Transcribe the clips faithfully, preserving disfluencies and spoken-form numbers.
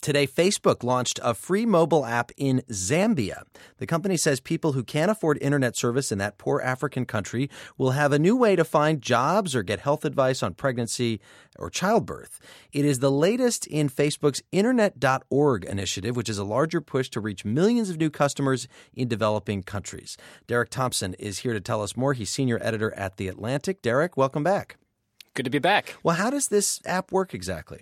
Today, Facebook launched a free mobile app in Zambia. The company says people who can't afford internet service in that poor African country will have a new way to find jobs or get health advice on pregnancy or childbirth. It is the latest in Facebook's internet dot org initiative, which is a larger push to reach millions of new customers in developing countries. Derek Thompson is here to tell us more. He's senior editor at The Atlantic. Derek, welcome back. Good to be back. Well, how does this app work exactly?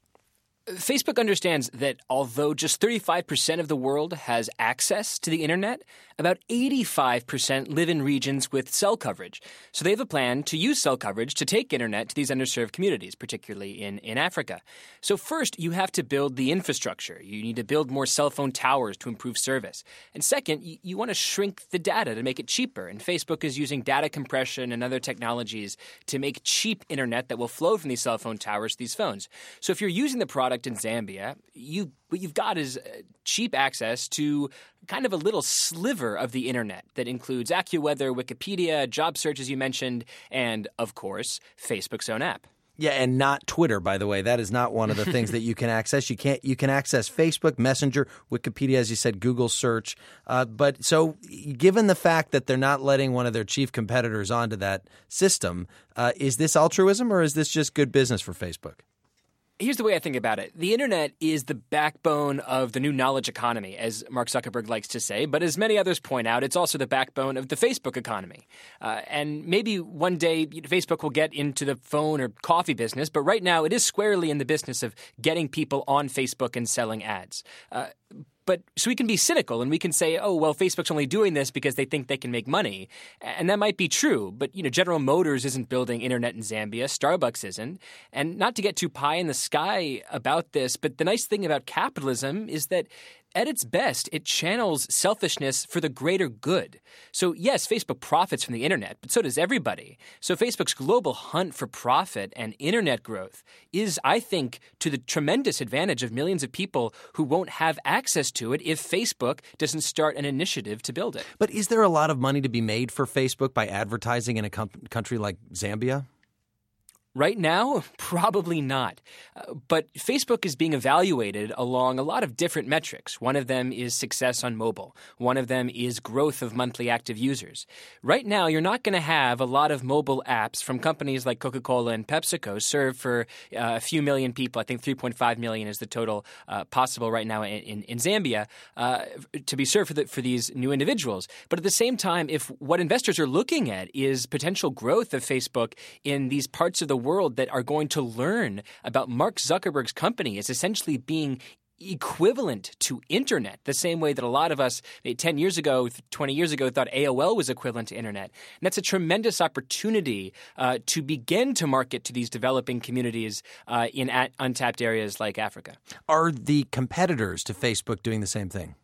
Facebook understands that although just thirty-five percent of the world has access to the internet, about eighty-five percent live in regions with cell coverage. So they have a plan to use cell coverage to take internet to these underserved communities, particularly in, in Africa. So first, you have to build the infrastructure. You need to build more cell phone towers to improve service. And second, you, you want to shrink the data to make it cheaper. And Facebook is using data compression and other technologies to make cheap internet that will flow from these cell phone towers to these phones. So if you're using the product in Zambia, you what you've got is cheap access to kind of a little sliver of the internet that includes AccuWeather, Wikipedia, job search, as you mentioned, and, of course, Facebook's own app. Yeah, and not Twitter, by the way. That is not one of the things that you can access. You can't. You can access Facebook, Messenger, Wikipedia, as you said, Google search. Uh, but so given the fact that they're not letting one of their chief competitors onto that system, uh, is this altruism or is this just good business for Facebook? Here's the way I think about it. The internet is the backbone of the new knowledge economy, as Mark Zuckerberg likes to say. But as many others point out, it's also the backbone of the Facebook economy. Uh, and maybe one day Facebook will get into the phone or coffee business. But right now, it is squarely in the business of getting people on Facebook and selling ads. Uh, But so we can be cynical and we can say, oh, well, Facebook's only doing this because they think they can make money. And that might be true. But, you know, General Motors isn't building internet in Zambia. Starbucks isn't. And not to get too pie in the sky about this, but the nice thing about capitalism is that at its best, it channels selfishness for the greater good. So, yes, Facebook profits from the internet, but so does everybody. So Facebook's global hunt for profit and internet growth is, I think, to the tremendous advantage of millions of people who won't have access to it if Facebook doesn't start an initiative to build it. But is there a lot of money to be made for Facebook by advertising in a com- country like Zambia? Right now, probably not. Uh, but Facebook is being evaluated along a lot of different metrics. One of them is success on mobile. One of them is growth of monthly active users. Right now, you're not going to have a lot of mobile apps from companies like Coca-Cola and PepsiCo served for uh, a few million people. I think three point five million is the total uh, possible right now in, in, in Zambia uh, to be served for, the, for these new individuals. But at the same time, if what investors are looking at is potential growth of Facebook in these parts of the world that are going to learn about Mark Zuckerberg's company as essentially being equivalent to internet, the same way that a lot of us ten years ago, twenty years ago thought A O L was equivalent to internet. And that's a tremendous opportunity uh, to begin to market to these developing communities uh, in at untapped areas like Africa. Are the competitors to Facebook doing the same thing?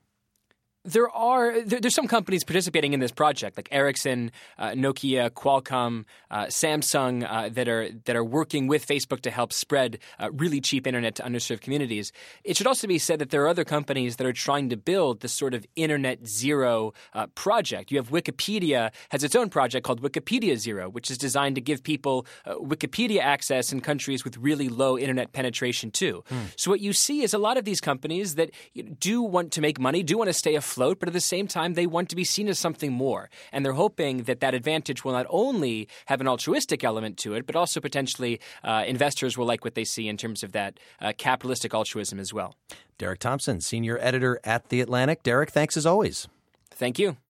There are there, there's some companies participating in this project, like Ericsson, uh, Nokia, Qualcomm, uh, Samsung, uh, that are that are working with Facebook to help spread uh, really cheap internet to underserved communities. It should also be said that there are other companies that are trying to build this sort of internet zero uh, project. You have Wikipedia has its own project called Wikipedia Zero, which is designed to give people uh, Wikipedia access in countries with really low internet penetration too. Hmm. So what you see is a lot of these companies that do want to make money, do want to stay afloat, but at the same time, they want to be seen as something more. And they're hoping that that advantage will not only have an altruistic element to it, but also potentially uh, investors will like what they see in terms of that uh, capitalistic altruism as well. Derek Thompson, senior editor at The Atlantic. Derek, thanks as always. Thank you.